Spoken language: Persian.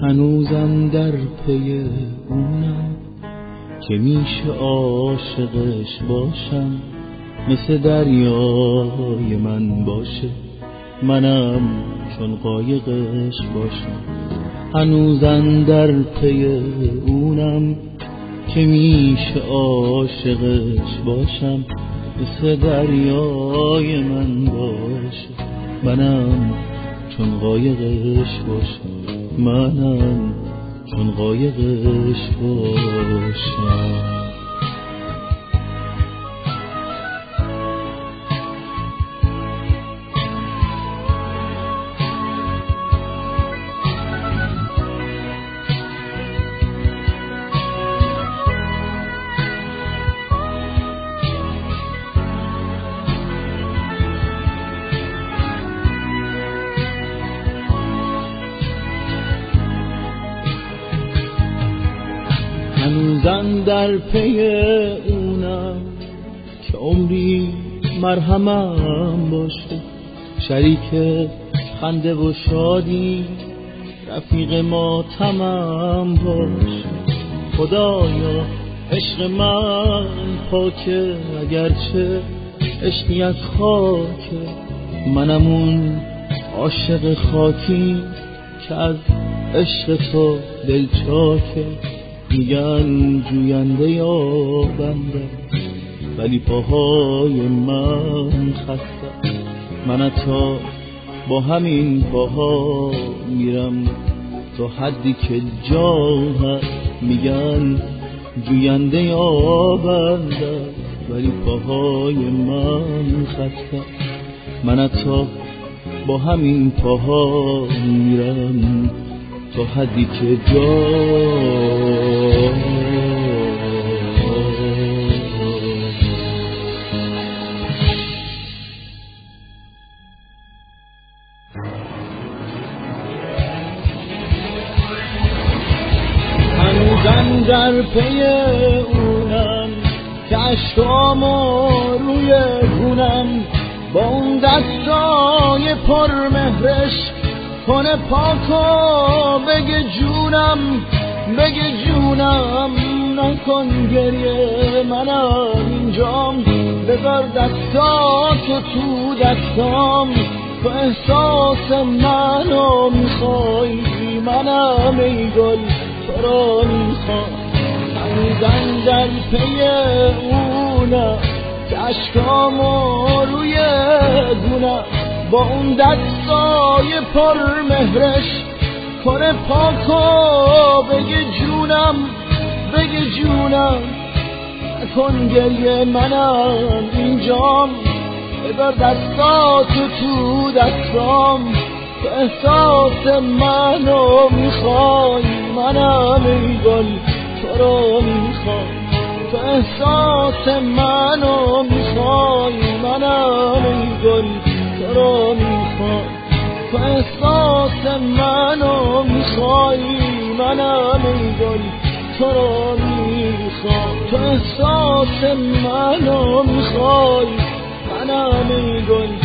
هنوزم در پی اونم که میشه عاشقش باشم، مثل دریای من باشه، منم چون قایقش باشم. هنوزم در پی اونم که میشه عاشقش باشم، مثل دریای من باشه، منم چون قایقش باشم، منم چون قایقش باشم. هنوزم در پی اونم که عمری مرهمم باشه، شریک خنده و شادی رفیق ماتمم باشه. خدایا عشق من پاکه، اگرچه عشقی از خاکه، منم اون عاشق خاکی که از عشق تو دل چاکه. میگن جوینده یا بنده، ولی پاهای من خسته، من تا با همین پاها میرم تا حدی که جا هست. میگن جوینده یا بنده، ولی پاهای من خسته، من تا با همین پاها میرم تا حدی که جا. هنوزم در پی اونم که عشقامو روی گونم با اون دستای پرمهرش کنه پاکو، بگه جونم بگه جونم، نکن گریه منم اینجام، بذار دستاتو تو دستام، تو احساس منو میخوای، منم ای گل تو رو میخوام. هنوزم در پی اونم که عشقامو روی گونم با اون دستای پرمهرش کنه پاکو، بگه جونم بگه جونم، نکن گریه منم اینجام، بذار دستاتو تو دستام، تو احساس منو میخوای، منم ای گل تو رو میخوام، تو احساس منو میخوای، منم ای گل تو رو میخوام، تو احساس منو میخوای، منم ای گل تو رو میخوام، تو احساس منو میخوای، منم ای گل